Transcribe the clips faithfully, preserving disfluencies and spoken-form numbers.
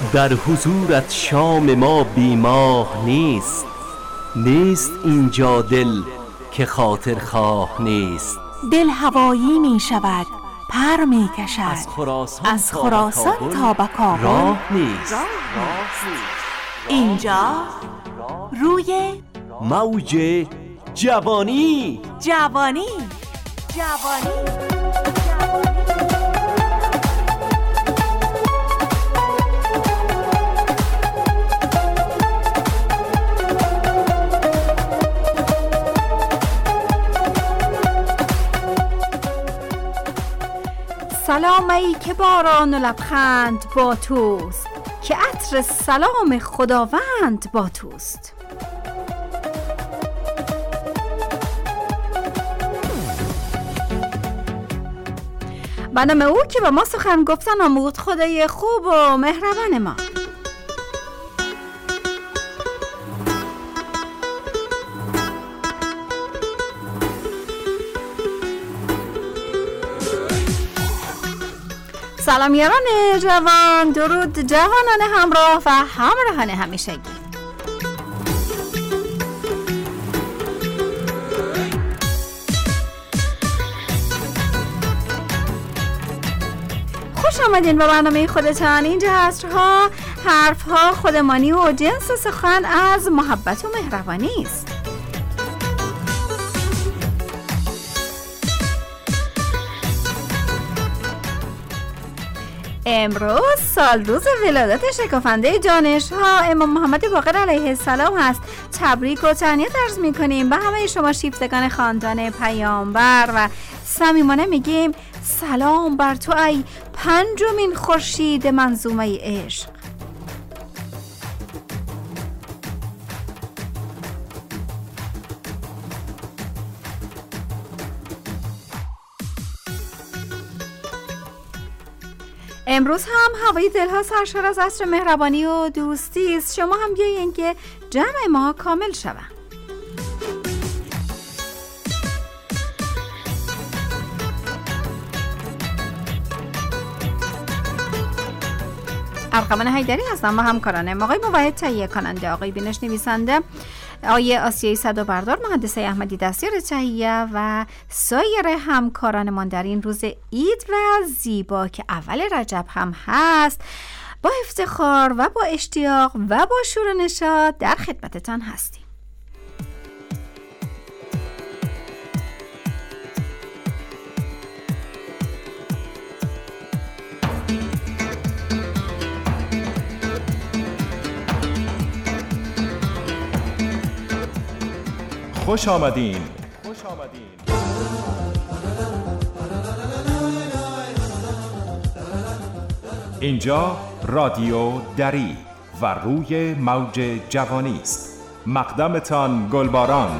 در حضورت شام ما بیماه نیست. نیست اینجا دل که خاطر خواه نیست. دل هوایی می شود، پر می کشد، از خراسان, از خراسان تا به کابل راه نیست. اینجا روی موج جوانی. جوانی جوانی سلام ای که باران و لبخند با توست، که عطر سلام خداوند با توست. به نام او که به ما سخن گفتن آموخت، خدای خوب و مهربان ما. سلام یاران جوان، درود جوانان همراه و همراهان همیشگی. خوش آمدین به برنامه خودتان. اینجا عصرها حرفها خودمانی و جنس سخن از محبت و مهربانی است. امروز سال روز ولادت شکافنده جانشها امام محمد باقر علیه السلام هست. تبریک و تهنیت عرض میکنیم به همه شما شیفتگان خاندان پیامبر و صمیمانه میگیم سلام بر تو ای پنجمین خورشید منظومه عشق. امروز هم هوای دلها سرشار از عطر مهربانی و دوستی است. شما هم بیایید که جمع ما کامل شود. ارقمان حیدری هستم و همکارانم آقای موحد تهیه کننده، آقای بینش نویسنده، آقای آسیایی صد و بردار، مهندس احمدی دستیار تهیه و سایر همکارانمان در این روز عید و زیبا که اول رجب هم هست با افتخار و با اشتیاق و با شور و نشاط در خدمتتان هستیم. خوش آمدین. خوش آمدین. اینجا رادیو دری و روی موج جوانی است. مقدمتان گلباران.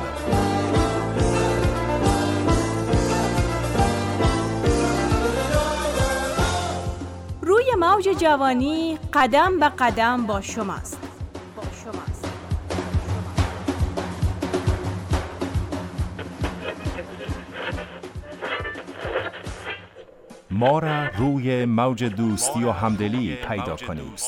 روی موج جوانی قدم به قدم با شماست. با شماست. ما را روی موج دوستی و همدلی پیدا کنید.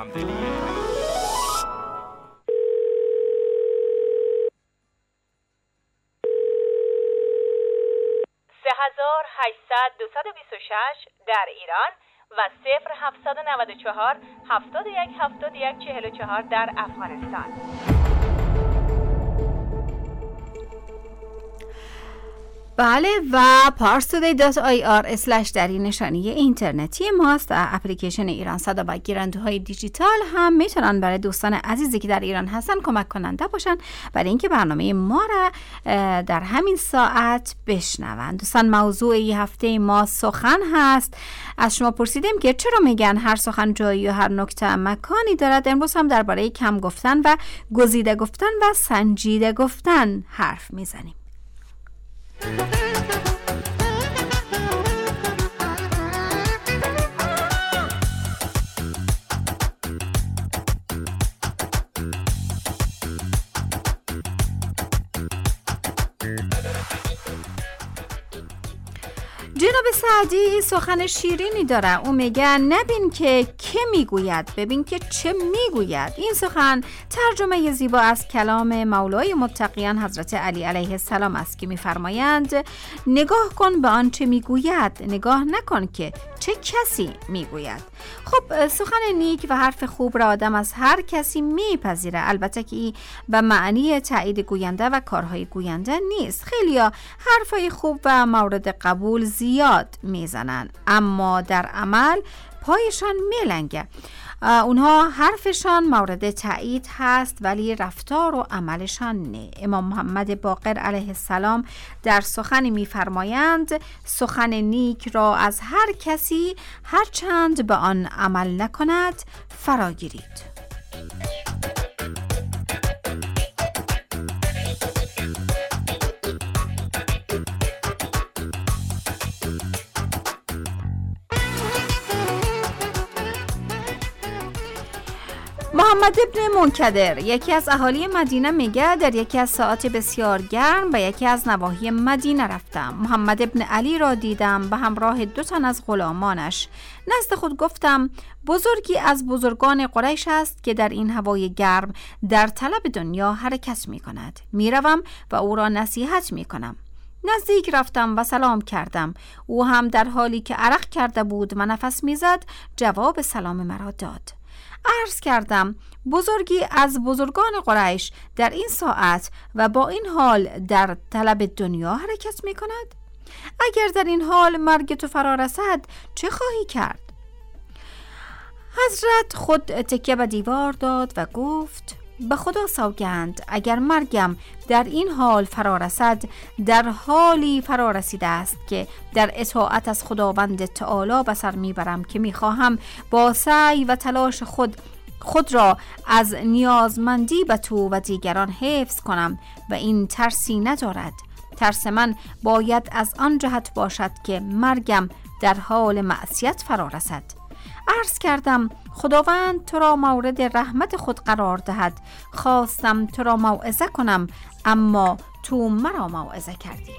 سه هزار و هشتصد دویست و بیست و شش در ایران و صفر هفتصد و نود و چهار هفتاد و یک هفتاد و یک چهل و چهار در افغانستان. بله و parstoday دات آی آر اسلش در این نشانی اینترنتی ماست. اپلیکیشن ایران صدا و گیرندوهای دیجیتال هم میتونن برای دوستان عزیزی که در ایران هستن کمک کننده باشن برای اینکه برنامه ما را در همین ساعت بشنون. دوستان موضوع این هفته ما سخن هست. از شما پرسیدیم که چرا میگن هر سخن جایی و هر نکته مکانی دارد. امروز هم درباره کم گفتن و گزیده گفتن و سنجیده گفتن حرف میزنیم. جناب سعدی سخن شیرینی داره. او میگه نبین که که میگوید، ببین که چه میگوید. این سخن ترجمه زیبا از کلام مولای متقیان حضرت علی علیه السلام است که میفرمایند نگاه کن به آنچه میگوید، نگاه نکن که چه کسی میگوید. خب سخن نیک و حرف خوب را آدم از هر کسی میپذیره، البته که این به معنی تایید گوینده و کارهای گوینده نیست. خیلیا حرفای خوب و مورد قبول زیاد میزنن اما در عمل پایشان میلنگه. اونها حرفشان مورد تایید هست ولی رفتار و عملشان نه. امام محمد باقر علیه السلام در سخنی میفرمایند سخن نیک را از هر کسی هرچند به آن عمل نکند فراگیرید. محمد ابن منکدر یکی از اهالی مدینه میگه در یکی از ساعات بسیار گرم به یکی از نواحی مدینه رفتم. محمد ابن علی را دیدم به همراه دو تن از غلامانش. نزد خود گفتم بزرگی از بزرگان قریش است که در این هوای گرم در طلب دنیا حرکت می کند. می روم و او را نصیحت می کنم. نزدیک رفتم و سلام کردم. او هم در حالی که عرق کرده بود و نفس می زد جواب سلام مرا داد. عرض کردم بزرگی از بزرگان قریش در این ساعت و با این حال در طلب دنیا حرکت می کند؟ اگر در این حال مرگ تو فرا رسد چه خواهی کرد؟ حضرت خود تکیه به دیوار داد و گفت به خدا سوگند اگر مرگم در این حال فرا رسد در حالی فرا رسیده است که در اطاعت از خداوند تعالی به سر میبرم که میخواهم با سعی و تلاش خود خود را از نیازمندی به تو و دیگران حفظ کنم و این ترسی ندارد. ترس من باید از آن جهت باشد که مرگم در حال معصیت فرا رسد. عرض کردم خداوند تو را مورد رحمت خود قرار دهد. خواستم تو را موعظه کنم اما تو مرا موعظه کردی.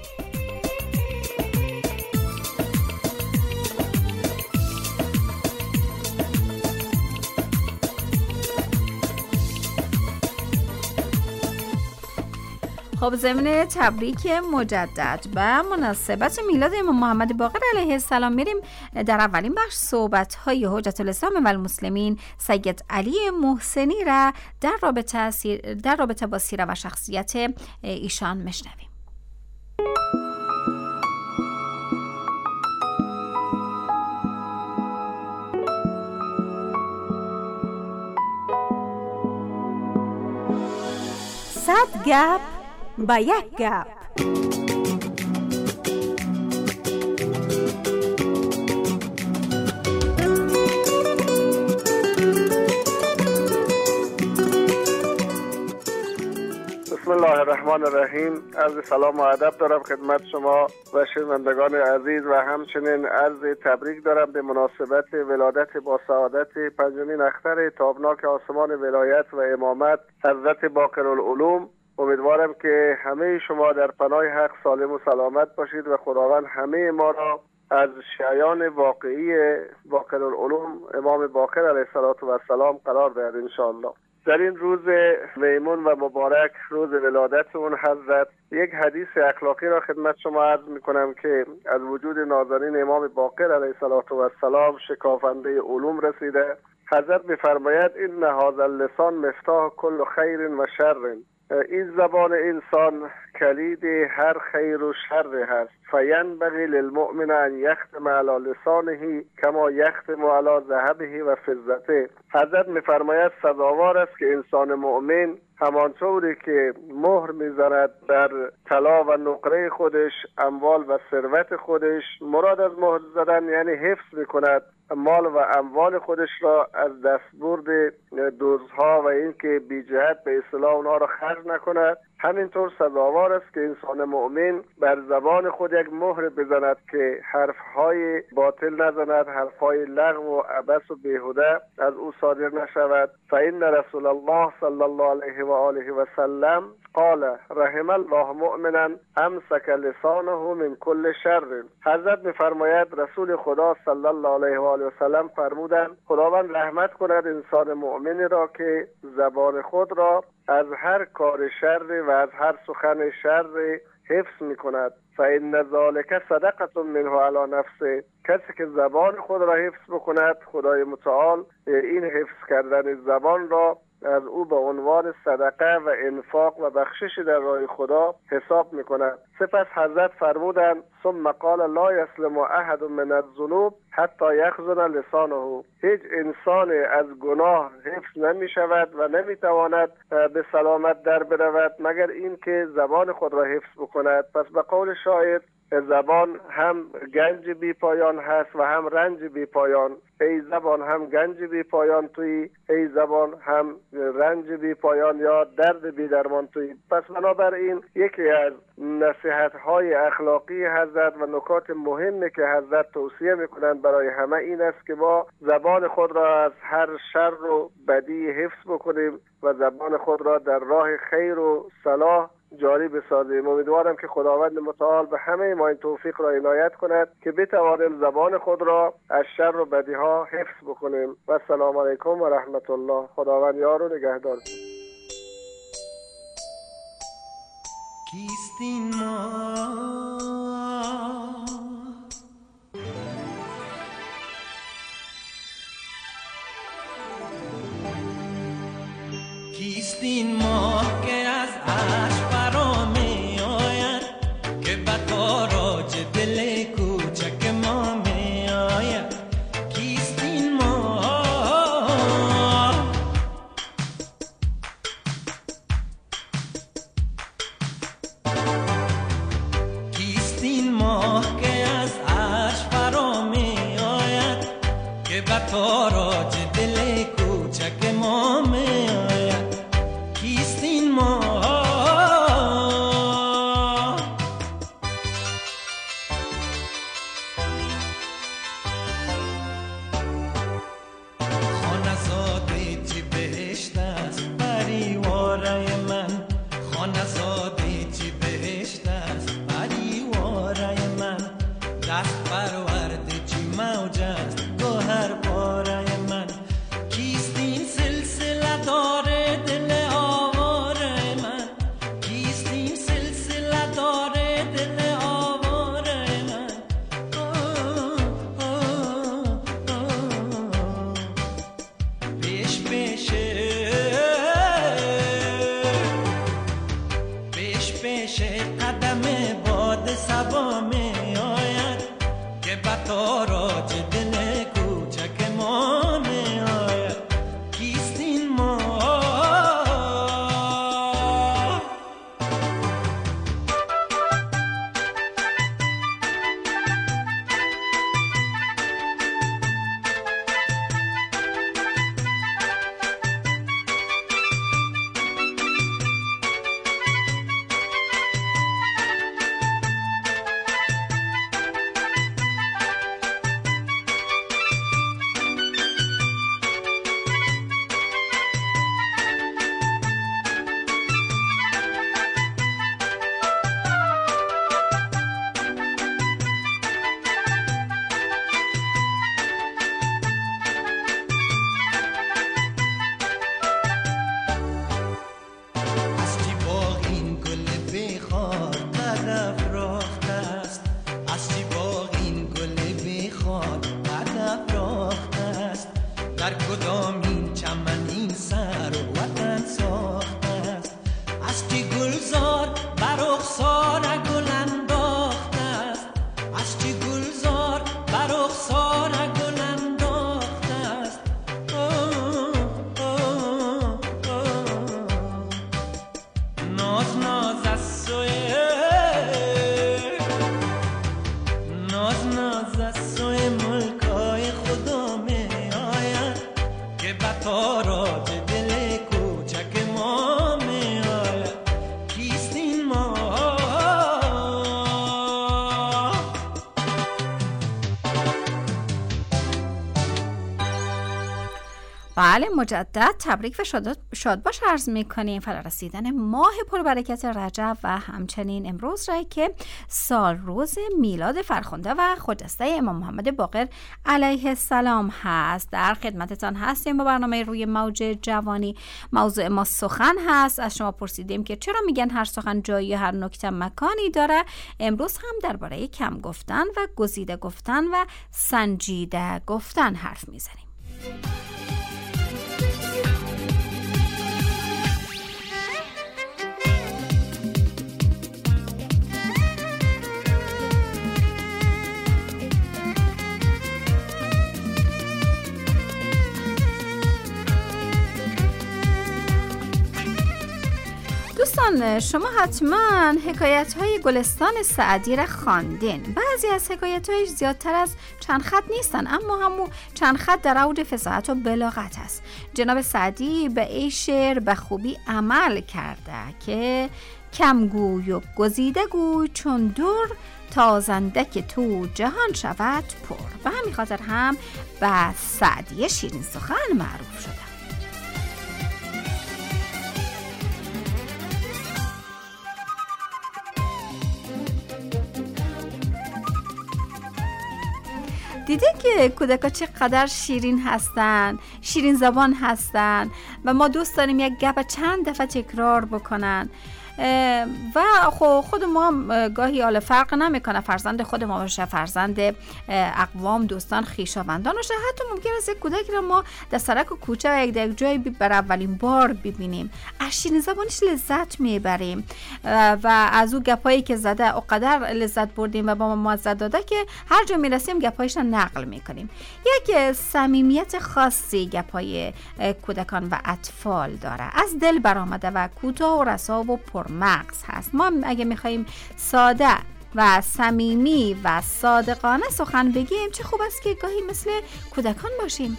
خب ضمن تبریک مجدد به مناسبت میلاد امام محمد باقر علیه السلام میریم در اولین بخش صحبت های حجت الاسلام و المسلمین سید علی محسنی را در رابطه سیر در رابطه با سیره و شخصیت ایشان میشنویم. صد گپ با یک گپ. بسم الله الرحمن الرحیم. عرض سلام و ادب دارم خدمت شما و شنوندگان عزیز و همچنین عرض تبریک دارم به مناسبت ولادت با سعادت پنجمین اختر تابناک آسمان ولایت و امامت حضرت باقرالعلوم. امیدوارم که همه شما در پناه حق سالم و سلامت باشید و خداوند همه ما را از شیعیان واقعی باقرالعلوم امام باقر علیه السلام قرار دهد انشاءالله. در این روز میمون و مبارک، روز ولادت اون حضرت، یک حدیث اخلاقی را خدمت شما عرض میکنم که از وجود نازنین امام باقر علیه السلام شکافنده علوم رسیده. حضرت میفرماید این هذا اللسان مفتاح کل خیر و شر. این زبان انسان کلید هر خیر و شر هست. فینبغی للمؤمن ان یختم علی لسانه کما یختم علی ذهبه و فضته. حضرت میفرماید سزاوار است که انسان مؤمن همانطوری که مهر میزند در طلا و نقره خودش، اموال و ثروت خودش، مراد از مهر زدن یعنی حفظ میکند مال و اموال خودش را از دستبرد دزدها و اینکه بی جهت به اصطلاح اونها را خرج نکند. همینطور سزاوار است که انسان مؤمن بر زبان خود یک مهر بزند که حرفهای باطل نزند، حرفهای لغو و عبث و بیهوده از او صادر نشود. فإن رسول الله صلی الله علیه و آله و سلم قال رحم الله مؤمنا امسک لسانه من کل شر. حضرت میفرماید رسول خدا صلی الله علیه و آله و سلم فرمودند خداوند رحمت کند انسان مؤمن را که زبان خود را از هر کار شر و از هر سخن شر حفظ میکند. فإن ذلک صدقة منه علی نفسه. کسی که زبان خود را حفظ بکند خدای متعال این حفظ کردن زبان را از او به عنوان صدقه و انفاق و بخشش در راه خدا حساب میکند. سپس حضرت فرمودند ثم قال لا یسلم احد من الذنوب حتی یخزن لسانه. هیچ انسان از گناه حفظ نمی شود و نمی تواند به سلامت در برود مگر این که زبان خود را حفظ بکند. پس به قول شاعر زبان هم گنج بی پایان هست و هم رنج بی پایان. ای زبان هم گنج بی پایان توی، ای زبان هم رنج بی پایان یا درد بی درمان توی. پس بنابراین یکی از نصیحت های اخلاقی حضرت و نکات مهمی که حضرت توصیه میکنند برای همه این است که ما زبان خود را از هر شر و بدی حفظ بکنیم و زبان خود را در راه خیر و صلاح جاری بسازیم. امیدوارم که خداوند متعال به همه ما این توفیق را عنایت کند که بتوانیم زبان خود را از شر و بدی ها حفظ بکنیم. و السلام علیکم و رحمت الله. خداوند یار و نگهدار. کیستین ما کیستین ما که از عشق فرا می آید که به تاراج دل کوچک ما می آید. کیستین ما کیستین ما که از عشق فرا می آید که به تاراج دل کوچک ما می آید. کیستین ما خانزاده چی بهشت است پریواره من. خانزاده چی بهشت است پریواره من. دست پرورده چی موج است گوهر پاره من. کیستین سلسله داره دل آواره من. کیستین سلسله داره دل آواره من. آه آه آه پیش پیشه پیش پیشه قدم باد سبا می آید که به تاراج دل کوچک ما می آید. کیستین ما بله مجدد تبریک و شاد شاد باش عرض میکنیم فلا رسیدن ماه پربرکت رجب و همچنین امروز را که سال روز میلاد فرخنده و خجسته امام محمد باقر علیه السلام هست. در خدمتتان هستیم با برنامه روی موج جوانی. موضوع ما سخن هست. از شما پرسیدیم که چرا میگن هر سخن جایی، هر نکته مکانی داره. امروز هم درباره کم گفتن و گزیده گفتن و سنجیده گفتن حرف میزنیم. دوستان شما حتما حکایت های گلستان سعدی را خواندین. بعضی از حکایت هایش زیادتر از چند خط نیستن، اما همون چند خط در اوج فصاحت و بلاغت است. جناب سعدی به این شعر به خوبی عمل کرده که کم گوی و گزیده گوی چون دور، تازنده که تو جهان شود پر. به همین خاطر هم به سعدی شیرین سخن معروف شده. دیده که کودکا چقدر شیرین هستن، شیرین زبان هستن و ما دوست داریم یک گپ چند دفعه تکرار بکنن و خود ما گاهی حال فرق نمیکنه فرزند خود ما باشه، فرزند اقوام، دوستان، خویشاوندان باشه، حتی ممکن است یک کودک را ما در سرک و کوچه و یک در جایی بر اولین بار ببینیم، از شیرین زبانش لذت میبریم و از او گپایی که زده اقدر لذت بردیم و با ما موزه داده که هر جا میرسیم گپایش را نقل میکنیم. یک صمیمیت خاصی گپای کودکان و اطفال داره، از دل برآمده و کوتاه و رسا و پر مغز هست. ما اگه میخواییم ساده و صمیمی و صادقانه سخن بگیم، چه خوب است که گاهی مثل کودکان باشیم.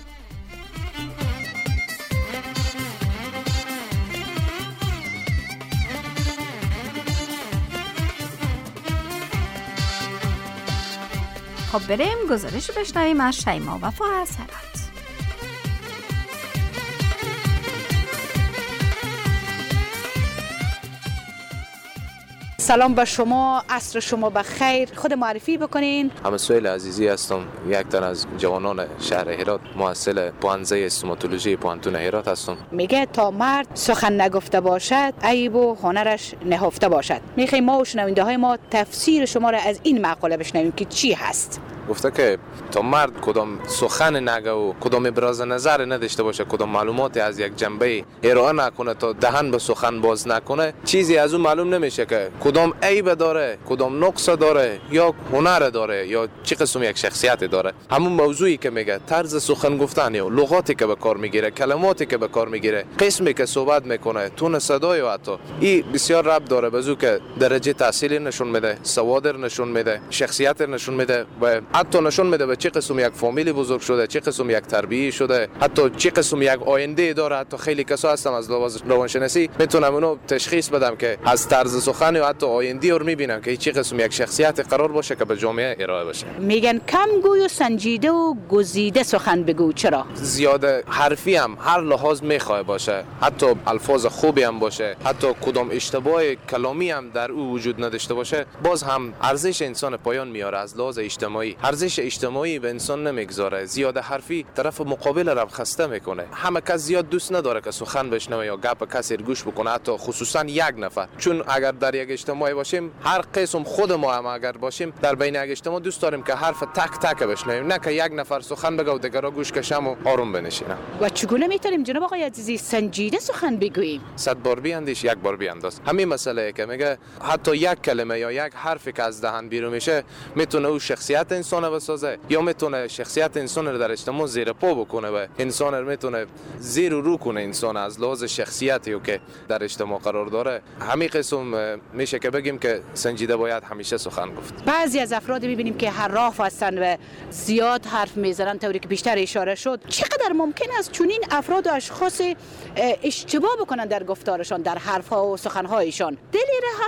خب بریم گزارش بشنویم از شیما وفا از هرات. سلام به شما، عصر شما بخیر. خود معرفی بکنین. همه سویل عزیزی هستم، یک تن از جوانان شهر هرات، محصل پوانزه استوماتولوژی پوانتون هرات هستم. میگه تا مرد سخن نگفته باشد عیب و هنرش نهفته باشد. میخوایم ما و شنونده های ما تفسیر شما را از این مقوله بشنویم که چی هست. گفته که تا مرد کدام سخن نگه و کدام ابراز نظر نداشته باشه، کدام معلوماتی از یک جنبه ارائه نکنه، تا دهن به سخن باز نکنه، چیزی از اون معلوم نمیشه که کدام عیب داره، کدام نقص داره، یا هنر داره، یا چه قسم یک شخصیت داره. همون موضوعی که میگه طرز سخن گفتن یا لغاتی که به کار میگیره، کلماتی که به کار میگیره، قسمی که صحبت میکنه، تون صدای و حتی این بسیار ربط داره به زو که درجه تحصیلی نشون میده، سواد نشون میده، شخصیت نشون میده و حتی نشون میده به چه قسم یک فامیلی بزرگ شده، چه قسم یک تربیتی شده، حتی چه قسم یک آینده داره. حتی خیلی کسا هستم از روانشناسی میتونم اونو تشخیص بدم که از طرز سخن و حتی آینده رو میبینم که چه قسم یک شخصیت قرار باشه که به جامعه ارائه بشه. میگن کم گوی و سنجیده و گزیده سخن بگو. چرا؟ زیاده حرفی هم هر لحاظ میخواد باشه، حتی الفاظ خوبی هم باشه، حتی کدام اشتباه کلامی هم در او وجود نداشته باشه، باز هم ارزش انسان پایان میاره. از لحاظ اجتماعی ارزش اجتماعی به انسان نمیگذاره. زیاده حرفی طرف مقابل را خسته میکنه. همه کس زیاد دوست نداره که سخن بشنوه یا گپ کسی گوش بکنه، حتی خصوصا یک نفر. چون اگر در یک اجتماعی باشیم، هر قسم خود ما هم اگر باشیم در بین یک اجتماع دوست داریم که حرف تک تک بشنویم، نه که یک نفر سخن بگه و دیگرها گوش کشم و آروم بنشینم. و چگونه میتونیم جناب آقای عزیزی سنجیده سخن بگوییم؟ صد بار بیاندیش یک بار بیانداز. همین مسئله که میگه حتی یک کلمه یا یک حرفی که از دهن بیرون میشه میتونه او شخصیت انسان رو بسازه یا میتونه شخصیت انسان رو در اجتماع زیر پا بکنه و انسان رو میتونه زیر و رو کنه. انسان از لحاظ شخصیتی که در اجتماع قرار داره، همین قسم میشه که بگیم که سنجیده باید همیشه سخن گفت. بعضی از افراد میبینیم که حراف هستن و زیاد حرف میزنن، طوری که بیشتر اشاره شد. چقدر ممکن است چنین افراد و اشخاص اشتباه بکنن در گفتارشان، در حرفها و سخنهایشان؟ دلیل هم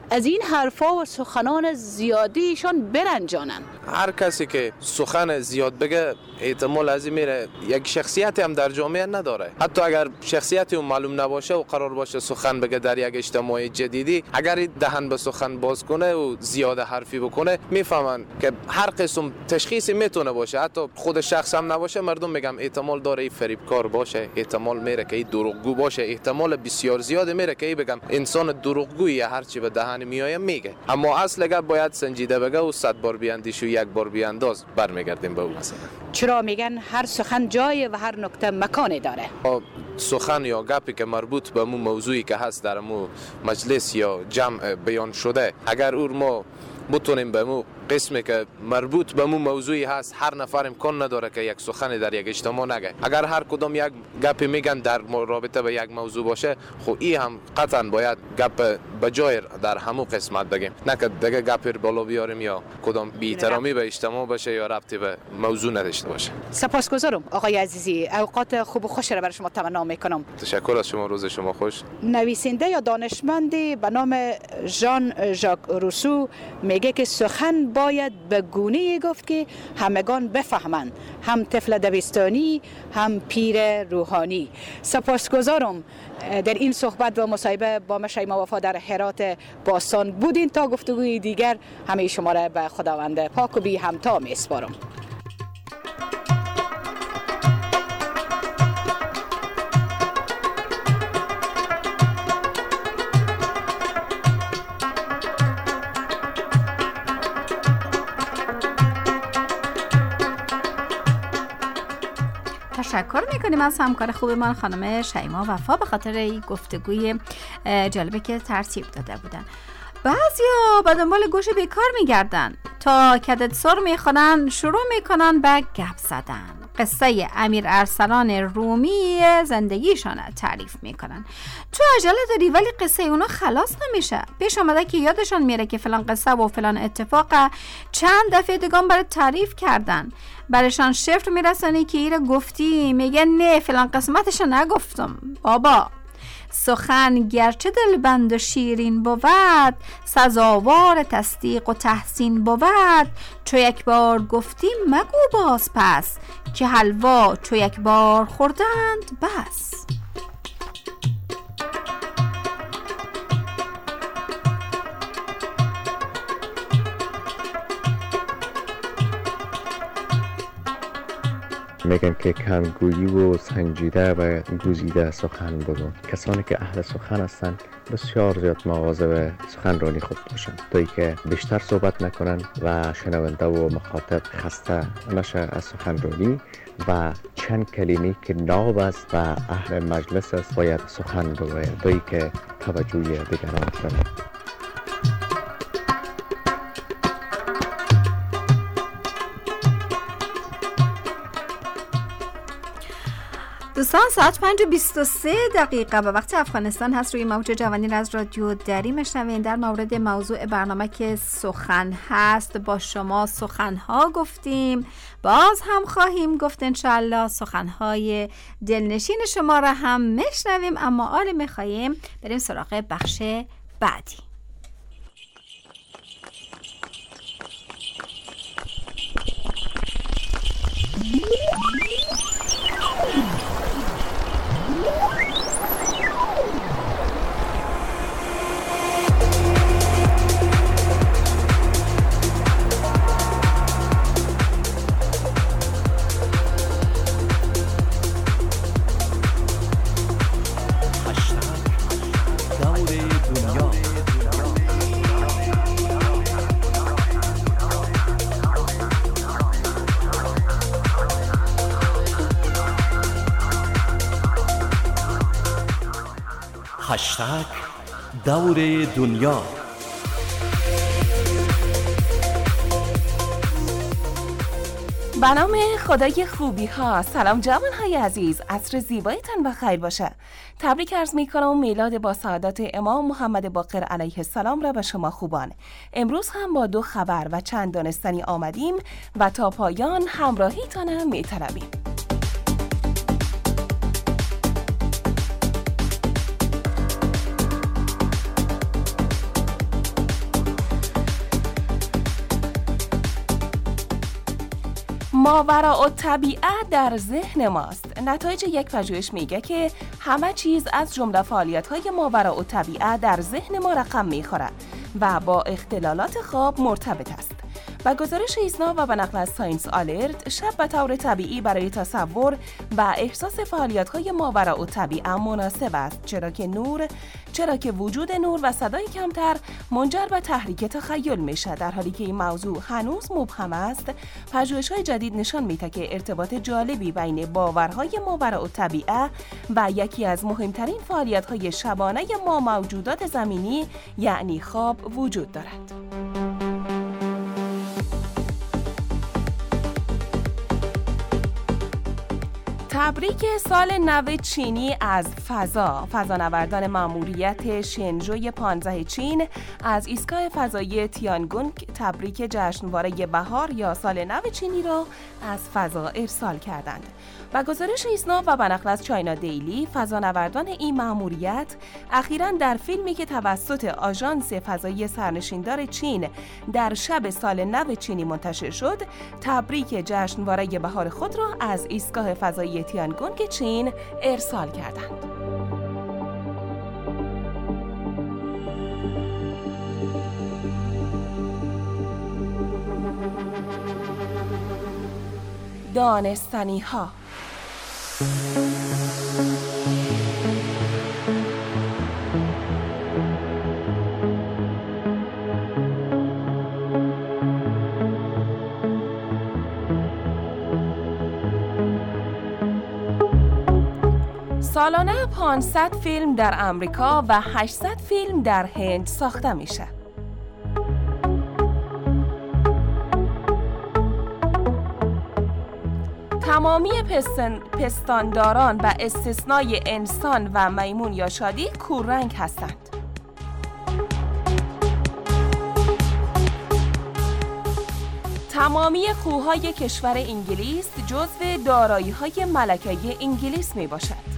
از این حرفا و سخنان زیادیشان برنجانن. هر کسی که سخن زیاد بگه احتمال از این میره یک شخصیتی هم در جامعه نداره. حتی اگر شخصیتی اون معلوم نباشه و قرار باشه سخن بگه در یک اجتماع جدیدی، اگر دهن به سخن باز کنه و زیاد حرفی بکنه، میفهمن که هر قسم تشخیصی میتونه باشه. حتی خود شخص هم نباشه، مردم میگم احتمال داره این فریبکار باشه، احتمال میره که این دروغگو باشه، احتمال بسیار زیاد میره که این بگم انسان دروغگویی هر چی به دهن میایه میگه. اما اصل گپ باید سنجیده بگه و صد بار بیاندیش و یک بار بیانداز. برمیگردیم به اون مثلا. چرا میگن هر سخن جای و هر نکته مکانی داره؟ سخن یا گپی که مربوط به مو موضوعی که هست در مو مجلس یا جمع بیان شده، اگر اون ما بتونیم به مو قسمی که مربوط به مو موضوعی هست، هر نفر امکان نداره که یک سخنی در یک اجتماع نگه. اگر هر کدام یک گپی میگن در رابطه به یک موضوع باشه، خب این هم قطعا باید گپ به جای در همو قسمت بگیم، نه که دیگه گپی بالا بیاریم یا کدام بی‌احترامی به اجتماع باشه یا ربطی به موضوع نداشته باشه. سپاسگزارم آقای عزیزی، اوقات خوب و خوش را برای شما تمنا میکنم. تشکر از شما، روز شما خوش. نویسنده یا دانشمندی به نام ژان ژاک روسو میگه که سخن باید به گونه‌ای گفت که همگان بفهمند، هم طفل دبستانی هم پیر روحانی. سپاسگزارم در این صحبت و مصاحبه با مشایخ وفا در هرات باستان بودین. تا گفتگوی دیگر همه شما را به خداوند پاک و بی همتا میسپارم. تشکر میکنیم از همکار خوبمان خانم شیما وفا به خاطر این گفتگوی جالبی که ترتیب داده بودن. بعضیا به دنبال گوش بیکار میگردن، تا کدت سر میخونن شروع میکنن به گپ زدن. قصه امیر ارسلان رومی زندگیشان تعریف میکنن. تو عجله داری ولی قصه اونا خلاص نمیشه. پیش آمده که یادشان میره که فلان قصه و فلان اتفاق چند دفعه دگان برای تعریف کردن. برشان شفت میرسانی که ایره گفتی، میگه نه فلان قسمتش نگفتم. بابا سخن گرچه دلبند و شیرین بود، سزاوار تصدیق و تحسین بود. چو یک بار گفتی مگو باز پس، که حلوا چو یک بار خوردند بس. میگن که کمگویی و سنجیده و گزیده سخن بگو. کسانی که اهل سخن هستند بسیار زیاد مواظب سخنرانی خود باشند، تا اینکه بیشتر صحبت نکنن و شنونده و مخاطب خسته نشه از سخنرانی و چند کلمه که ناب است و اهل مجلس است باید سخن بگوید، تا اینکه توجه دیگران کنه. دوستان ساعت پنج و بیست و سه دقیقه به وقت افغانستان هست. روی موج جوانی از رادیو دری میشنوین. در مورد موضوع برنامه که سخن هست با شما سخنها گفتیم، باز هم خواهیم گفت انشالله. سخنهای دلنشین شما را هم میشنویم، اما آره میخواییم بریم سراغ بخش بعدی. هشتگ دور دنیا. به نام خدای خوبی ها. سلام جوان های عزیز، عصر زیبایتان بخیر باشه. تبریک عرض می کنم میلاد با سعادت امام محمد باقر علیه السلام را به شما خوبان. امروز هم با دو خبر و چند دانستنی آمدیم و تا پایان همراهیتان می طلبیم. ماوراءالطبیعه در ذهن ماست. نتایج یک پژوهش میگه که همه چیز از جمله فعالیت‌های ماوراءالطبیعه در ذهن ما رقم میخوره و با اختلالات خواب مرتبط است. و گزارش ایسنا و به نقل از ساینس آلرت، شب به طور طبیعی برای تصور و احساس فعالیت‌های ماوراءالطبیعه مناسب است، چرا که نور چرا که وجود نور و صدای کمتر منجر به تحریک تخیل میشه. در حالی که این موضوع هنوز مبهم است، پژوهش‌های جدید نشان میده که ارتباط جالبی بین باورهای ماوراءالطبیعه و یکی از مهمترین فعالیت‌های شبانه ما موجودات زمینی یعنی خواب وجود دارد. تبریک سال نو چینی از فضا. فضانوردان ماموریت شنژوی پانزده چین از ایستگاه فضایی تیانگونگ تبریک جشنواره بهار یا سال نو چینی را از فضا ارسال کردند. و گزارش ایسنا و به نقل از چاینا دیلی، فضانوردان این ماموریت اخیراً در فیلمی که توسط آژانس فضایی سرنشیندار چین در شب سال نو چینی منتشر شد، تبریک جشنواره بهار خود را از ایستگاه فضایی تیانگونگ چین ارسال کردند. دانستنی ها. سالانه پانصد فیلم در امریکا و هشتصد فیلم در هند ساخته میشه. تمامی پستن، پستانداران و استثنای انسان و میمون یا شادی کوررنگ هستند. تمامی کوههای کشور انگلیس جزو دارایی‌های ملکه انگلیس می باشد.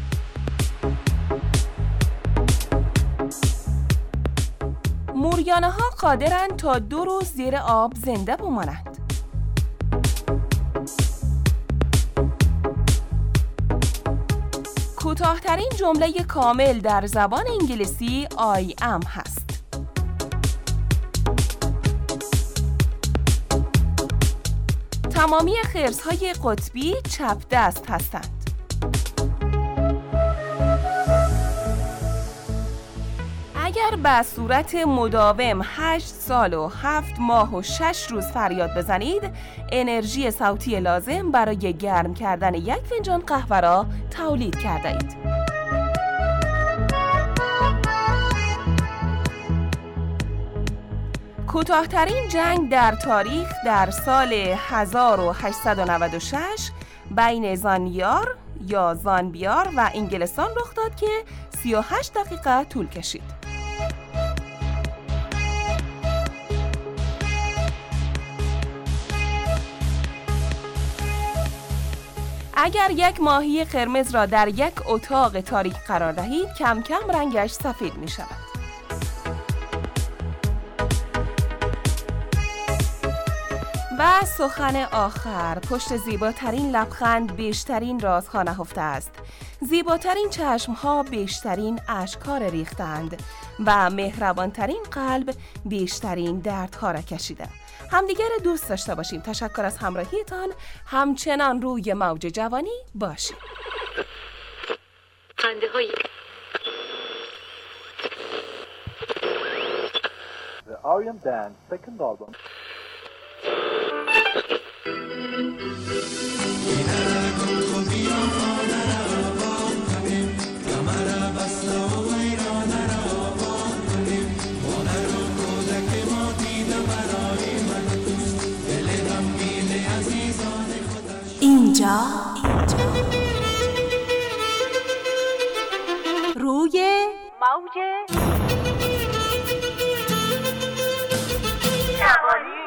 موریانه ها قادرند تا دو روز زیر آب زنده بمانند. کوتاه‌ترین جمله کامل در زبان انگلیسی I am هست. تمامی خرس‌های قطبی چپ دست هستند. اگر به صورت مداوم هشت سال و هفت ماه و شش روز فریاد بزنید، انرژی صوتی لازم برای گرم کردن یک فنجان قهوه را تولید کرده اید. کوتاه‌ترین جنگ در تاریخ در سال هزار و هشتصد و نود و شش بین زانیار یا زانبیار و انگلستان رخ داد که سی و هشت دقیقه طول کشید. اگر یک ماهی قرمز را در یک اتاق تاریک قرار دهید، کم کم رنگش سفید می شود. و سخن آخر، پشت زیباترین لبخند بیشترین رازها نهفته است. زیباترین چشمها بیشترین اشک‌ها را ریختند و مهربانترین قلب بیشترین دردها را کشیده. همدیگر دوست داشته باشیم. تشکر از همراهیتان. همچنان روی موج جوانی باشید. خنده های The Aryan Dance second album. اینجا روی موج جوانی.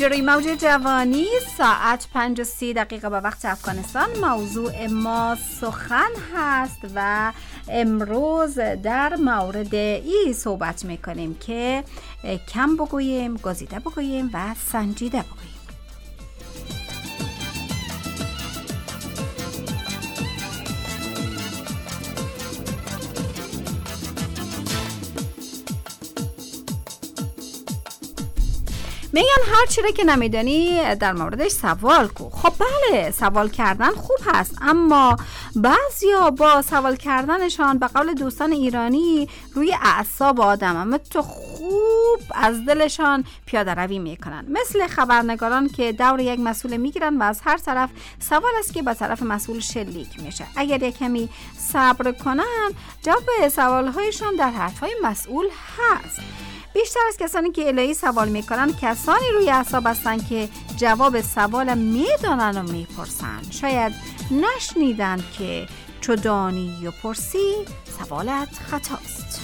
پیجروی موج جوانی ساعت پنج و سی دقیقه به وقت افغانستان. موضوع ما سخن هست و امروز در مورد ای صحبت میکنیم که کم بگوییم، گزیده بگوییم و سنجیده بگوییم. میگن هر چی که نمیدانی در موردش سوال کو. خب بله، سوال کردن خوب هست، اما بعضیا با سوال کردنشان به قول دوستان ایرانی روی اعصاب آدم اما تو خوب از دلشان پیاده روی میکنن، مثل خبرنگاران که دور یک مسئول میگیرن و از هر طرف سوال است که به طرف مسئول شلیک میشه. اگر یک کمی صبر کنن جواب سوالهایشان در حرفهای مسئول هست. بیشتر از کسانی که الهی سوال میکنن کسانی روی اعصاب هستن که جواب سوال میدانن و میپرسن. شاید نشنیدن که چو دانی و پرسی سوالت خطاست.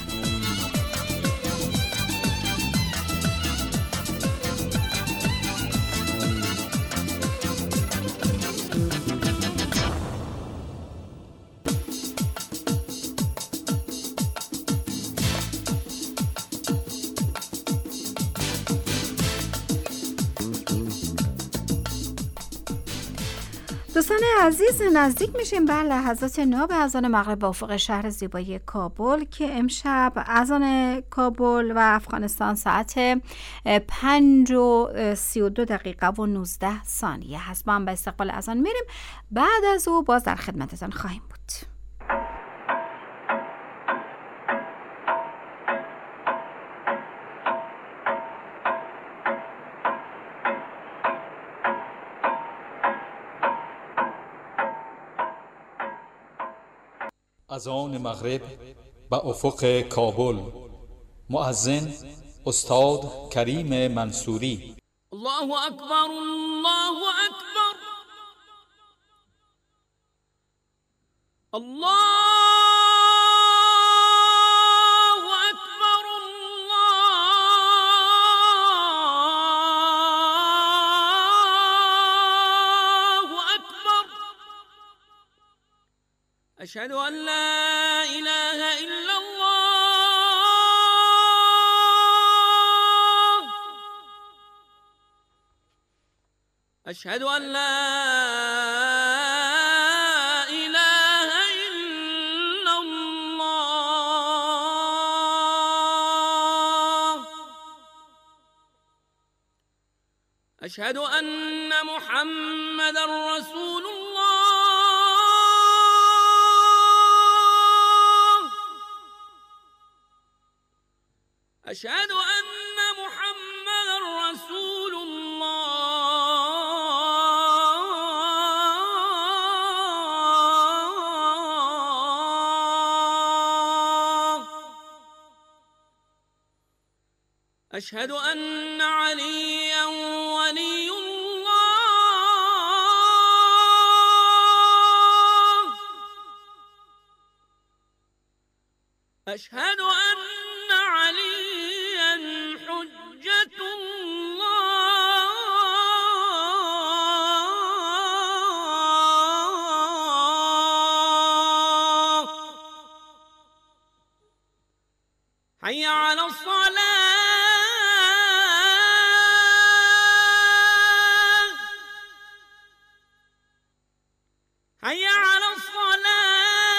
دوستان عزیز، نزدیک میشیم به لحظات ناب اذان مغرب به افق شهر زیبای کابل که امشب اذان کابل و افغانستان ساعت پنج و سی و دو دقیقه و نوزده ثانیه هست. ما هم به استقبال اذان میریم، بعد از او باز در خدمتتان خواهیم بود. از آن مغرب به افق کابل. مؤذن استاد کریم منصوری. الله اکبر، الله اکبر، الله اکبر، الله اکبر. اشهد ان لا اله الا الله، اشهد ان لا اله الا الله، اشهد ان محمد رسول الله، اشهد ان محمد رسول الله، اشهد ان عليا ولي الله، اشهد ان عليا حجة الله. حي على الصلاة، حي على الصلاة.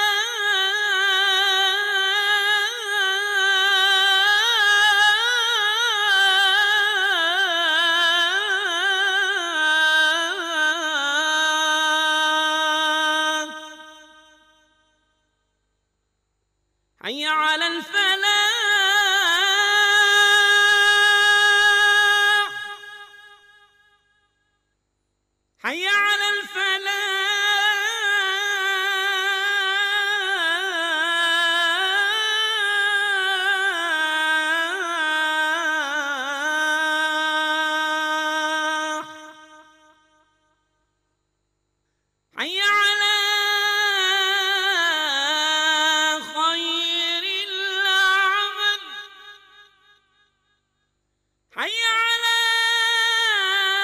حي على الفلاح، حي على الفلاح، حي على خير العمل، حي على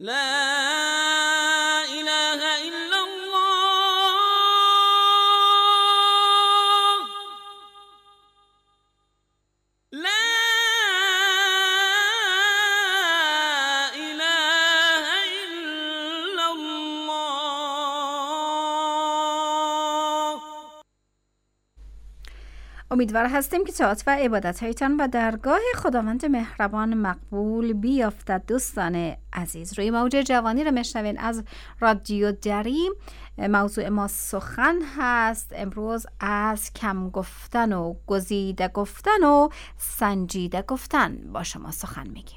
امیدوار هستیم که طاعت و عبادت هایتان و درگاه خداوند مهربان مقبول بیافتد. دوستان عزیز، روی موج جوانی رو میشنوین از رادیو دری. موضوع ما سخن هست. امروز از کم گفتن و گزیده گفتن و سنجیده گفتن با شما سخن میگیم.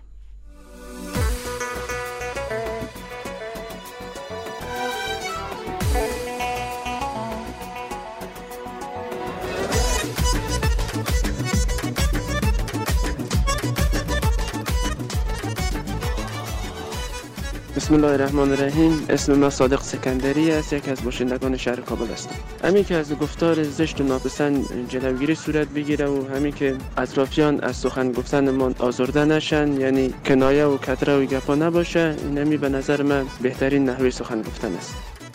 بسم الله الرحمن الرحیم. اسم من صادق سکندری است، یک از باشندگان شهر کابل هستم. همین که از گفتار زشت و ناپسند جلوگیری صورت بگیره و همین که اطرافیان از سخن گفتن ما آزرده نشن، یعنی کنایه و کتره و گپا نباشه، اینمی به نظر من بهترین نحوه سخن گفتن است.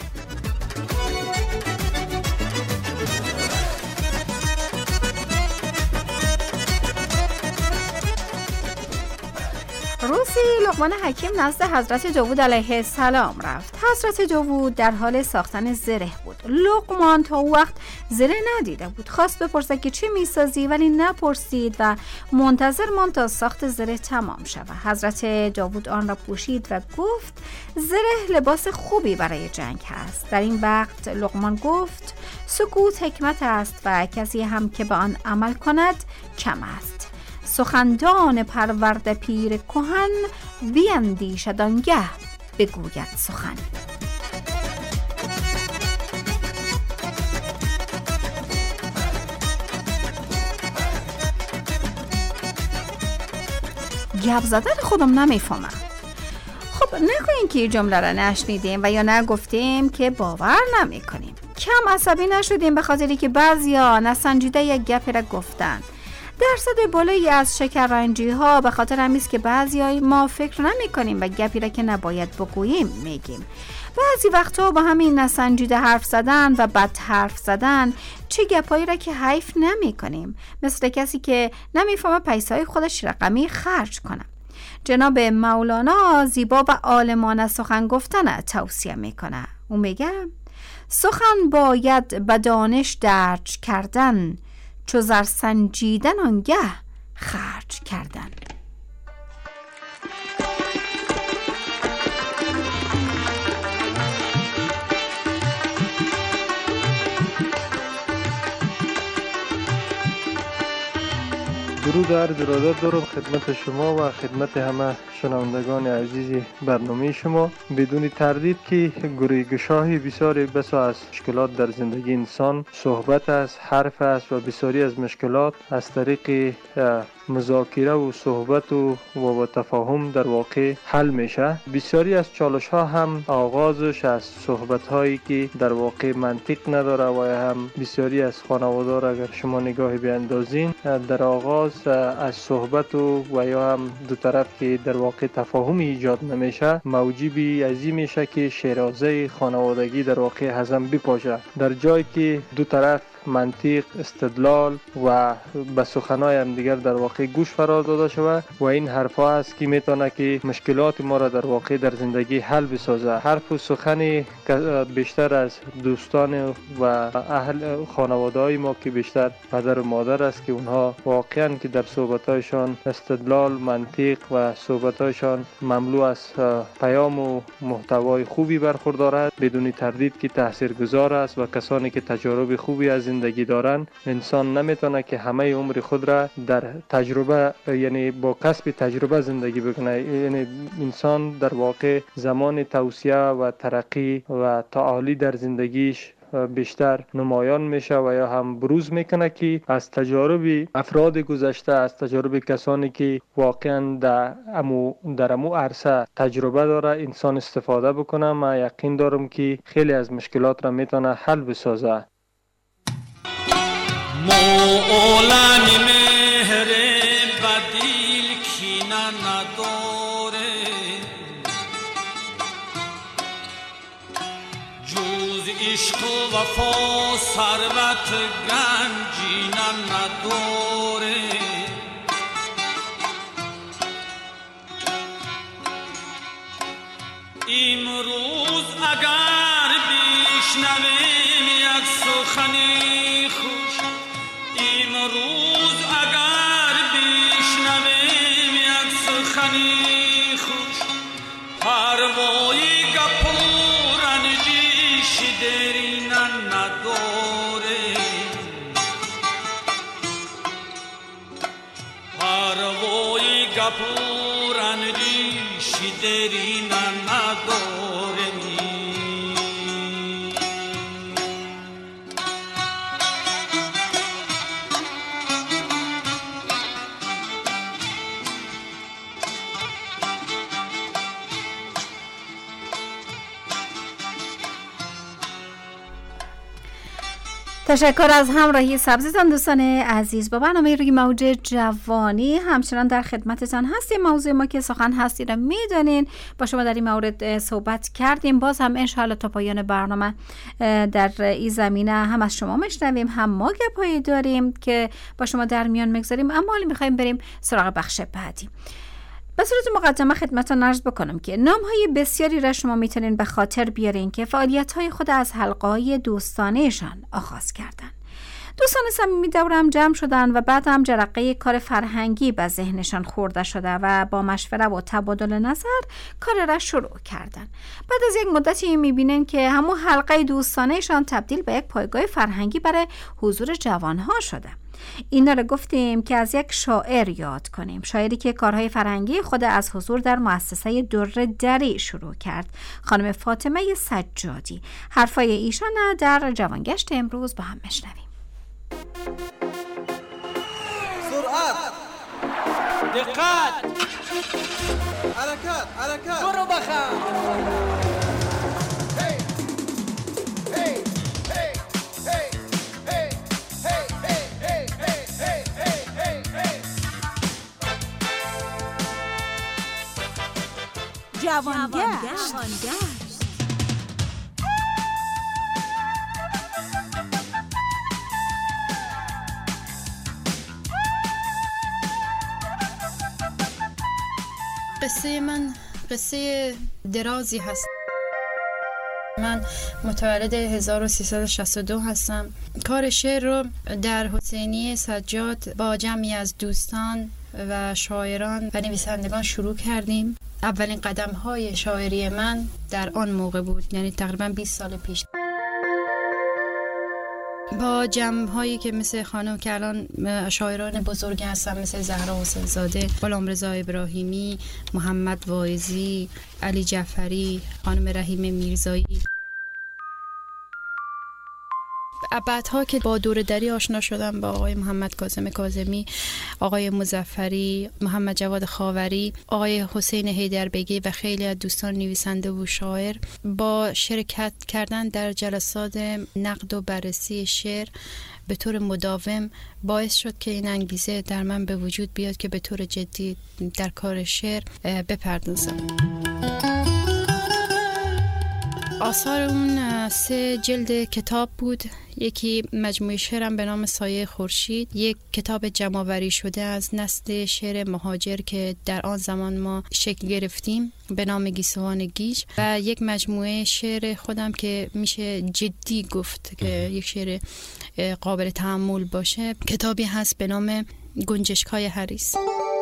روزی لقمان حکیم نزد حضرت داوود علیه السلام رفت. حضرت داوود در حال ساختن زره بود. لقمان تا وقت زره ندیده بود. خواست بپرسه که چی میسازی، ولی نپرسید و منتظر ماند تا ساخت زره تمام شود. حضرت داوود آن را پوشید و گفت زره لباس خوبی برای جنگ هست. در این وقت لقمان گفت سکوت حکمت است و کسی هم که به آن عمل کند کم است. سخندان پرورده پیر کهن، بیندیشد آنگه بگوید سخن. گپ زدن خودم نمیفهمم. خب نگوییم که این جمله را نشنیدیم و یا نگفتیم که باور نمی کنیم. کم عصبی نشدیم به خاطری که بعضیا نسنجیده یک گپی را گفتن. درصد بالایی از شکررنجی ها به خاطر همین است که بعضیای ما فکر نمی کنیم و گپی را که نباید بگوییم میگیم. بعضی وقتا با همین نسنجیده حرف زدن و بد حرف زدن چه گپایی را که حیف نمی کنیم، مثل کسی که نمیفهمه پیسای خودش رقمی خرج کنه. جناب مولانا زیبا و عالمانه سخن گفتن توصیه میکنه. او میگه سخن باید به دانش درج کردن، چو زر سنجیدن آنگه خرج کردن. درود عرض ارادت دارم خدمت شما و خدمت همه شنوندگان عزیز برنامه شما. بدون تردید که گریگشاهی بسیاری بسا از مشکلات در زندگی انسان صحبت است، حرف است و بسیاری از مشکلات از طریق مذاکره و صحبت و و تفاهم در واقع حل میشه. بسیاری از چالش ها هم آغازش از صحبت هایی که در واقع منطق نداره و هم بسیاری از خانواده را اگر شما نگاهی بیاندازین در آغاز از صحبت و و یا هم دو طرف که در واقع تفاهمی ایجاد نمیشه، موجبی ازی میشه که شیرازه خانوادگی در واقع هضم بپاشه. در جایی که دو طرف منطق، استدلال و به سخنهای هم دیگر در واقع گوش فرا داده شود و این حرفا است که میتونه که مشکلات ما را در واقع در زندگی حل بسازه. حرف و سخن بیشتر از دوستان و اهل خانواده های ما که بیشتر پدر و مادر است که اونها واقعا که در صحبتایشان استدلال، منطق و صحبتایشان مملو از پیام و محتوای خوبی برخوردارد، بدون تردید که تاثیرگذار است و کسانی که تجارب خوبی از زندگی دارن. انسان نمیتونه که همه عمر خود را در تجربه یعنی با کسب تجربه زندگی بکنه. یعنی انسان در واقع زمان توسعه و ترقی و تعالی در زندگیش بیشتر نمایان میشه و یا هم بروز میکنه که از تجارب افراد گذشته، از تجارب کسانی که واقعا در امو در امو عرصه تجربه داره انسان استفاده بکنه. من یقین دارم که خیلی از مشکلات را میتونه حل بسازه. مولان مهر بدیل کینا نداره، تو وفا ثروت گنجینم نداره، امروز اگر بشنویم یک سخنی خوش، امروز اگر بشنویم یک سخنی خوش، پروای گپور اندیش درینن نداره، پروای گپور اندیش درینن نداره. تشکر از همراهی سبزتان دوستان عزیز. با برنامه روی موج جوانی همچنان در خدمتتان هستیم. موضوع ما که سخن هستی را میدانین، با شما در این مورد صحبت کردیم. باز هم انشاءالله تا پایان برنامه در این زمینه هم از شما میشنویم، هم ما گپایی داریم که با شما در میان میگذاریم. اما حالا میخوایم بریم سراغ بخش بعدی. به صورت مقدمه خدمتتان عرض بکنم که نام‌های بسیاری را شما میتونین به خاطر بیارین که فعالیت‌های خود از حلقه‌های دوستانه‌شان آغاز کردن. دوستان صمیمی دورم جمع شدن و بعد هم جرقه کار فرهنگی به ذهنشان خورده شده و با مشوره و تبادل نظر کار را شروع کردن. بعد از یک مدتی میبینن که همون حلقه دوستانه‌شان تبدیل به یک پایگاه فرهنگی برای حضور جوانها شده. اینا رو گفتیم که از یک شاعر یاد کنیم، شاعری که کارهای فرهنگی خود از حضور در مؤسسه در دری شروع کرد، خانم فاطمه سجادی. حرفای ایشان در جوانگشت امروز با هم میشنویم. سرعت، دقت، حرکت، حرکت، برو بخم. جوانگشت. قصه من قصه درازی هست. من متولد هزار و سیصد و شصت و دو هستم. کار شعر رو در حسینی سجاد با جمعی از دوستان و شاعران و نویسندگان شروع کردیم. اولین قدم های شاعری من در آن موقع بود، یعنی تقریبا بیست سال پیش. با جمع هایی که مثل خانم که الان شاعران بزرگی هستن، مثل زهرا حسین زاده، غلامرضا ابراهیمی، محمد واعظی، علی جعفری، خانم رحیم میرزایی. بعدها که با دور دری آشنا شدم با آقای محمد کاظم کاظمی، آقای مظفری، محمد جواد خاوری، آقای حسین حیدربگی و خیلی از دوستان نویسنده و شاعر، با شرکت کردن در جلسات نقد و بررسی شعر به طور مداوم باعث شد که این انگیزه در من به وجود بیاد که به طور جدی در کار شعر بپردازم. آثار اون سه جلد کتاب بود. یکی مجموعه شعرم به نام سایه خورشید، یک کتاب جمع‌آوری شده از نسل شعر مهاجر که در آن زمان ما شکل گرفتیم به نام گیسوان گیج، و یک مجموعه شعر خودم که میشه جدی گفت که یک شعر قابل تأمل باشه، کتابی هست به نام گنجشک‌های حریص.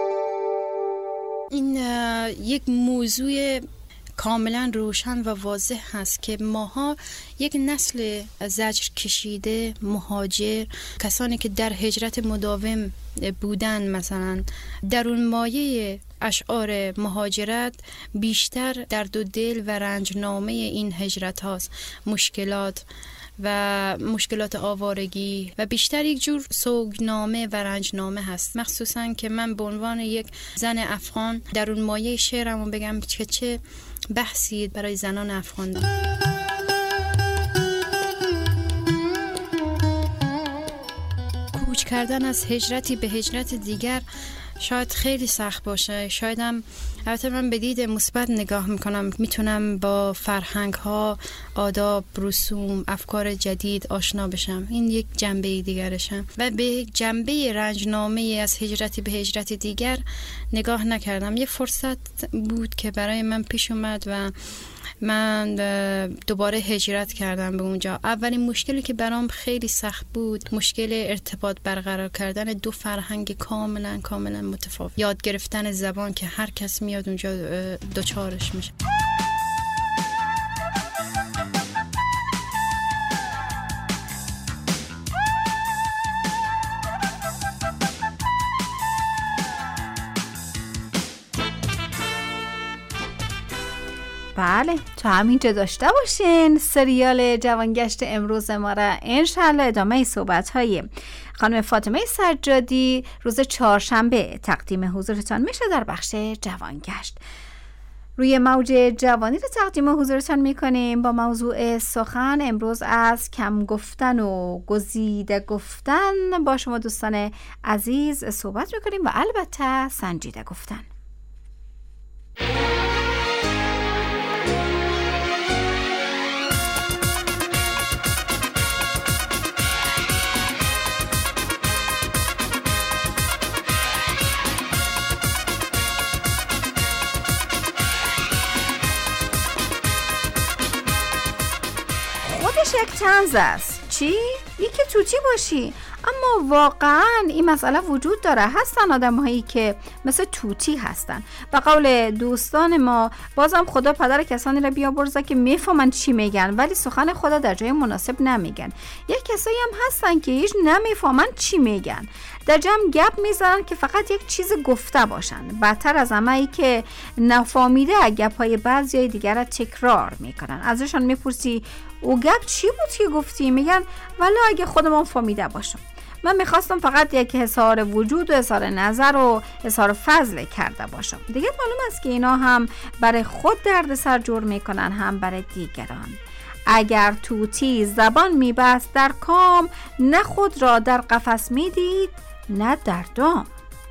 این یک موضوع کاملا روشن و واضح هست که ماها یک نسل زجر کشیده مهاجر، کسانی که در هجرت مداوم بودن، مثلا در اون مایه اشعار مهاجرت بیشتر درد و دل و رنجنامه این هجرت هاست، مشکلات و مشکلات آوارگی و بیشتر یک جور سوگنامه و رنجنامه هست. مخصوصا که من به عنوان یک زن افغان در اون مایه شعرمو بگم که چه بحثی برای زنان افغان دارم. کوچ کردن از هجرتی به هجرت دیگر شاید خیلی سخت باشه، شایدم البته من به دید مثبت نگاه میکنم، میتونم با فرهنگ ها، آداب، رسوم، افکار جدید آشنا بشم. این یک جنبه دیگرشم و به یک جنبه رنجنامه از هجرتی به هجرت دیگر نگاه نکردم. یه فرصت بود که برای من پیش اومد و من دوباره هجرت کردم به اونجا. اولین مشکلی که برام خیلی سخت بود مشکل ارتباط برقرار کردن دو فرهنگ کاملا کاملا متفاوت، یاد گرفتن زبان که هر کس میاد اونجا دوچارش میشه. بله، تا همینجا داشته باشین سریال جوانگشت امروز ما را. انشالله ادامه صحبت های خانم فاطمه سجادی روز چهارشنبه تقدیم حضورتان میشه در بخش جوانگشت. روی موج جوانی را تقدیم حضورتان میکنیم با موضوع سخن. امروز از کم گفتن و گزیده گفتن با شما دوستان عزیز صحبت میکنیم و البته سنجیده گفتن. یک طنز است. چی؟ یکی توتی باشی. اما واقعا این مسئله وجود داره. هستن آدم هایی که مثل توتی هستن. به قول دوستان ما بازم خدا پدر کسانی را بیامرزه که میفهمن چی میگن ولی سخن خدا در جای مناسب نمیگن. یک کسایی هم هستن که هیچ نمیفهمن چی میگن، در جمع گپ میزنن که فقط یک چیز گفته باشن. بدتر از همه ای که نفهمیده گپ های بعضی دیگر را تکرار میکنن. ازشان میپرسی او گپ چی بود که گفتی؟ میگن والا اگه خودمون فهمیده باشم. من میخواستم فقط یک اظهار وجود و اظهار نظر و اظهار فضل کرده باشم. دیگه معلوم است که اینا هم برای خود دردسر جور میکنن هم برای دیگران. اگر توتی زبان میبست در کام، نه خود را در قفس میدید نه در دام.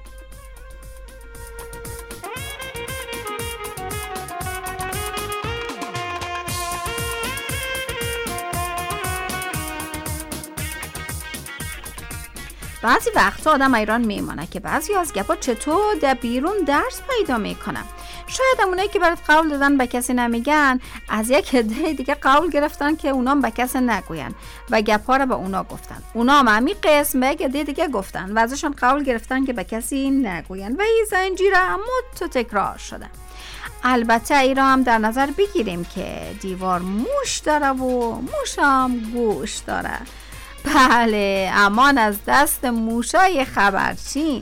بعضی وقتا آدم ایران میمانه که بعضی از گپا چطور در بیرون درس پیدا میکنن. شاید همونایی که برات قول دادن به کسی نمیگن از یک عده دیگه قول گرفتن که اونا به کسی نگوین و گپا رو به اونا گفتن. اونا هم همین قسم به یک عده دیگه گفتن و ازشون قول گرفتن که به کسی نگوین و این زنجیره مدت تکرار شده. البته ای را هم در نظر بگیریم که دیوار موش داره و موش هم گوش داره. بله، امان از دست موشای خبرچین.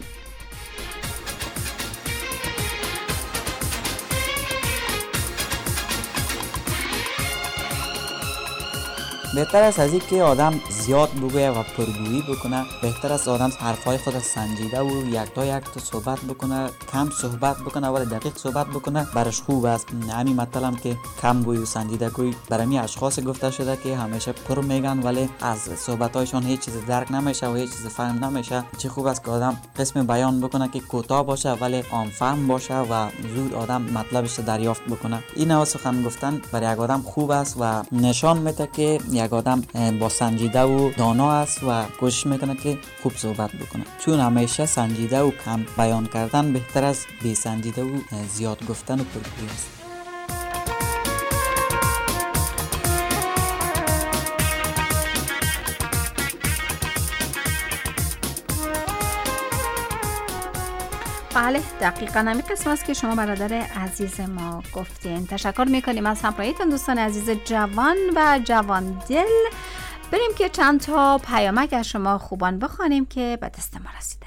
بهتر است از این که آدم زیاد بگویه و پرگویی بکنه. بهتر است آدم حرفای خود سنجیده و یک تا یک تا صحبت بکنه، کم صحبت بکنه ولی دقیق صحبت بکنه، برش خوب است. همین مطلب که کم گویی و سنجیده گویی برای می اشخاص گفته شده که همیشه پر میگن ولی از صحبتایشون هیچ چیز درک نمیشه و هیچ چیز فهم نمیشه. چه خوب است که آدم قسم بیان بکنه که کوتاه باشه ولی عام فهم باشه و زود آدم مطلبش دریافت بکنه. این نوع سخن گفتن برای یک آدم خوب است و نشان میده که یک آدم با سنجیده و دانا است و کوشش میکنه که خوب صحبت بکنه. چون همیشه سنجیده و کم بیان کردن بهتر از بی سنجیده و زیاد گفتن و پرگویی است. بله، دقیقاً همین قسم است که شما برادر عزیز ما گفتین. تشکر میکنیم از همراهیتون دوستان عزیز جوان و جوان دل. بریم که چند تا پیامک از شما خوبان بخوانیم که به دست ما رسیده.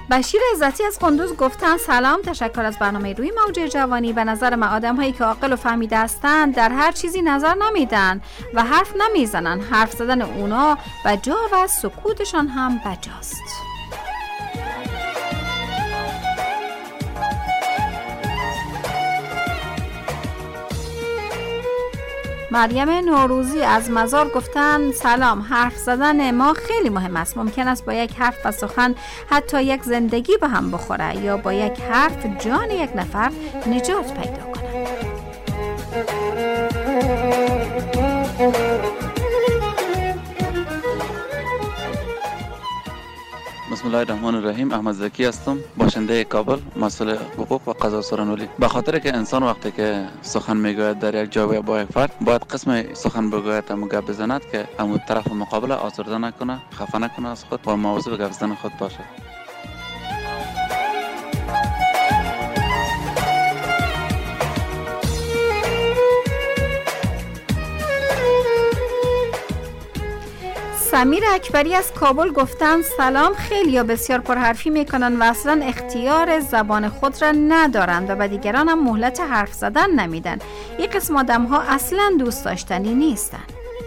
بشیر عزتی از قندوز گفتن سلام، تشکر از برنامه روی موج جوانی. به نظر من آدم هایی که عاقل و فهمیده هستند در هر چیزی نظر نمیدن و حرف نمیزنن. حرف زدن اونا بجا و سکوتشان هم بجاست. مریم نوروزی از مزار گفتن سلام، حرف زدن ما خیلی مهم است. ممکن است با یک حرف و سخن حتی یک زندگی به هم بخوره یا با یک حرف جان یک نفر نجات پیدا کنه. بسم الله الرحمن الرحیم. احمد زکی هستم، باشنده کابل، مسئول حقوق و قضا سرانولی. به خاطر که انسان وقتی که سخن میگوید در یک جا و با یک فرد، باید قسم سخن بگوید همون گپ بزند که همون طرف مقابل آزرده نکنه، خفه نکنه از خود و مواظب گپ زدن خود باشه. سمیر اکبری از کابل گفتند سلام، خیلی یا بسیار پرحرفی میکنن و اصلا اختیار زبان خود را ندارند و به دیگران هم مهلت حرف زدن نمیدن. این قسم آدم ها اصلا دوست داشتنی نیستن.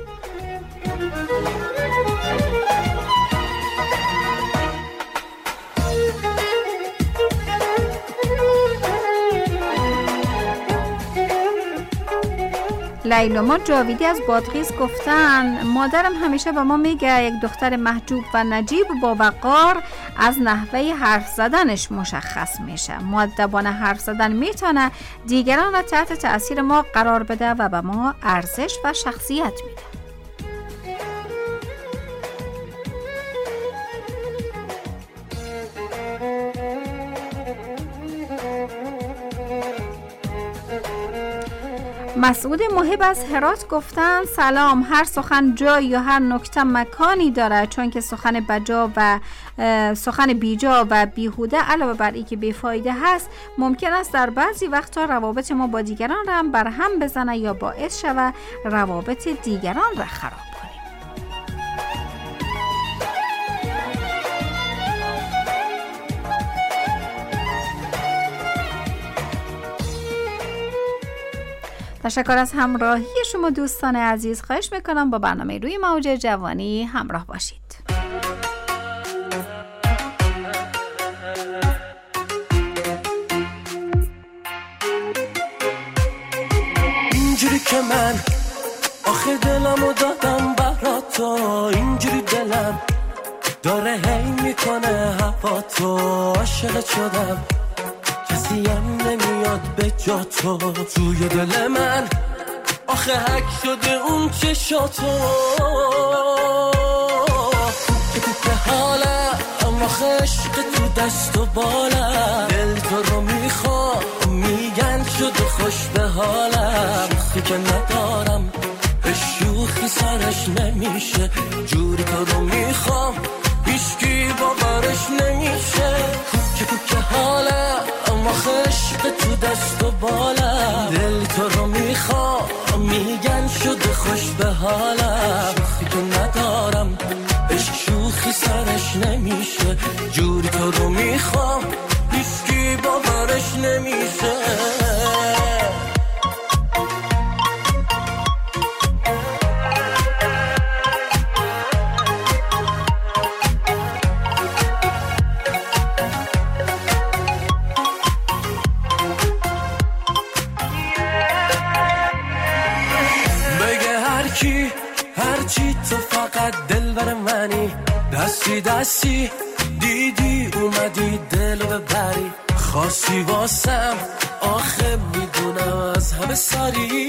لیلما جاویدی از بادغیس گفتن مادرم همیشه به ما میگه یک دختر محجوب و نجیب با وقار از نحوه حرف زدنش مشخص میشه. مؤدبانه حرف زدن میتونه دیگران را تحت تأثیر ما قرار بده و به ما ارزش و شخصیت میده. مسعود محب از هرات گفتن سلام، هر سخن جای یا هر نکته مکانی داره، چون که سخن بجا و سخن بیجا و بیهوده علاوه بر اینکه بیفایده هست، ممکن است در بعضی وقتا روابط ما با دیگران را هم برهم بزنه یا باعث شود روابط دیگران را خراب کنه. تشکر از همراهی شما دوستان عزیز. خواهش میکنم با برنامه روی موج جوانی همراه باشید. اینجوری که من آخه دلمو دادم برات تو، اینجوری دلم داره هی میکنه هوا تو، عاشقت شدم کسی هم نمیاد به جا تو، توی دل من آخه حک شده اون چشاتو، که تو که حالم آخه عشق تو دست و بالم، دل تو رو میخوام میگن شده خوش به حالم، شوخی که ندارم به شوخی سرش نمیشه، جوری تو رو میخوام هیچکی باورش نمیشه، که تو که حالم آخه عشق تو دست و بالم، دل تو رو میخوام میگن شده خوش به حالم، شوخی که ندارم عشق شوخی سرش نمیشه، جوری تو رو میخوام هیچکی باورش نمیشه. هرچی تو فقط دلبر منی، دستی دستی دیدی اومدی دلو ببری، خاصی واسم آخه میدونم از همه ساری،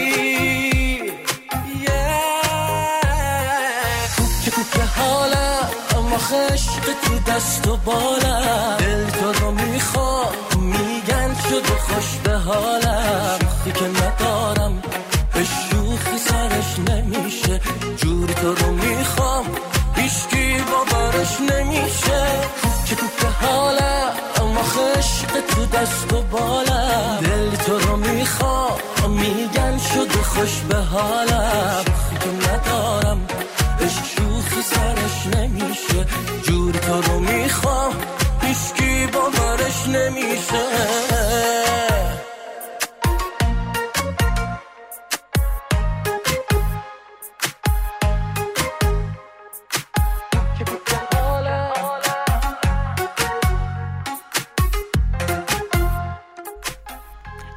که تو که حالم آخه عشق تو دست و بالم، دل تو رو میخوام میگن شده خوش به حالم، شوخی که ندارم به شوخی سرش نمیشه، جوری تو رو میخوام هیچکی باورش نمیشه، که تو که حالم آخه عشق تو دست و بالم، دل تو رو میخوام میگن شده خوش به حالم، شوخی که ندارم عشق شوخی سرش نمیشه، جوری تو رو میخوام هیچ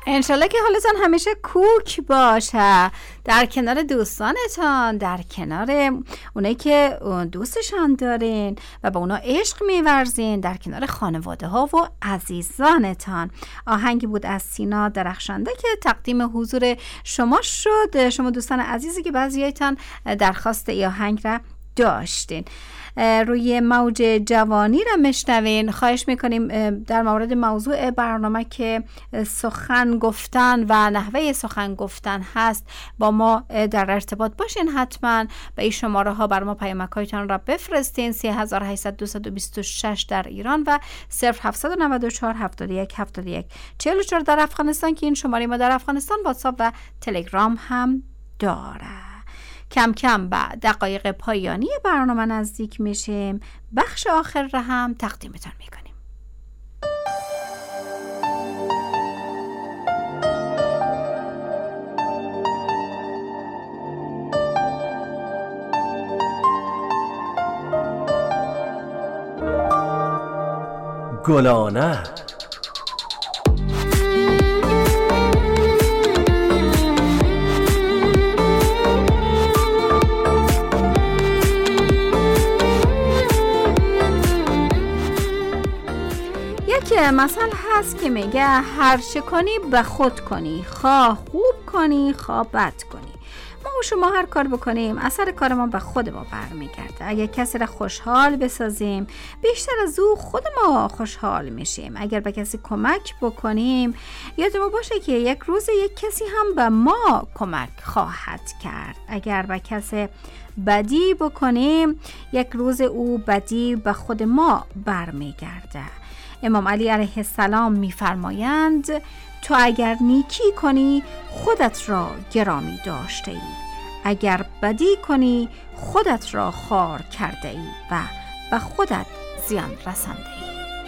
انشالله که حالتان همیشه کوک باشه، در کنار دوستانتان، در کنار اونایی که دوستشان دارین و با اونا عشق میورزین، در کنار خانواده ها و عزیزانتان. آهنگی بود از سینا درخشنده که تقدیم حضور شما شد، شما دوستان عزیزی که بعضیایتان درخواست ای آهنگ را داشتین. روی موج جوانی را مشنوین. خواهش میکنیم در مورد موضوع برنامه که سخن گفتن و نحوه سخن گفتن هست با ما در ارتباط باشین. حتما به این شماره ها بر ما پیامک هایتان را بفرستین. سه هزار و هشتصد دویست و بیست و شش در ایران و صفر هفتصد و نود و چهار هفتاد و یک هفتاد و یک چهل و چهار در افغانستان که این شماره ما در افغانستان واتساپ و تلگرام هم داره. کم کم به دقایق پایانی برنامه نزدیک میشیم. بخش آخر را هم تقدیمتان میکنیم. گلانه که مثل هست که میگه هر چه کنی به خود کنی، خواه خوب کنی خواه بد کنی. ما و شما هر کار بکنیم اثر کار ما به خود ما برمیگرده. اگر کسی را خوشحال بسازیم بیشتر از او خود ما خوشحال میشیم. اگر به کسی کمک بکنیم یاد ما باشه که یک روز یک کسی هم به ما کمک خواهد کرد. اگر به کسی بدی بکنیم یک روز او بدی به خود ما برمیگرده. امام علی علیه السلام می‌فرمایند تو اگر نیکی کنی خودت را گرامی داشته ای، اگر بدی کنی خودت را خوار کرده ای و به خودت زیان رسانده ای.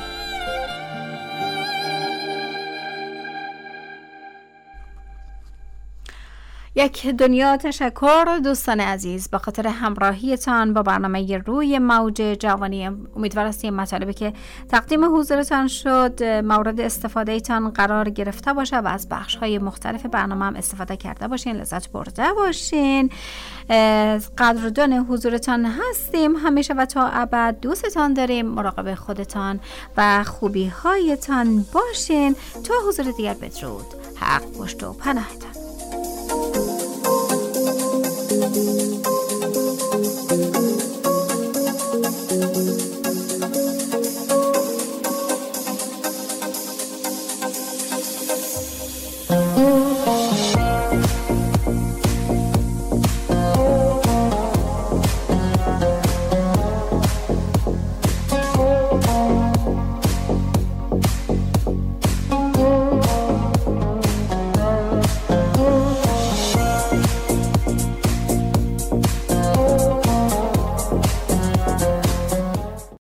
یک دنیا تشکر دوستان عزیز به خاطر همراهیتان با برنامه روی موج جوانی. امیدوار هستیم مطالبی که تقدیم حضورتان شد مورد استفاده تان قرار گرفته باشه و از بخش های مختلف برنامه هم استفاده کرده باشین، لذت برده باشین. قدردان حضورتان هستیم همیشه و تا ابد. دوستتان داریم. مراقب خودتان و خوبی هایتان باشین. تا حضور دیگر بدرود. حق پشت و پناهتان.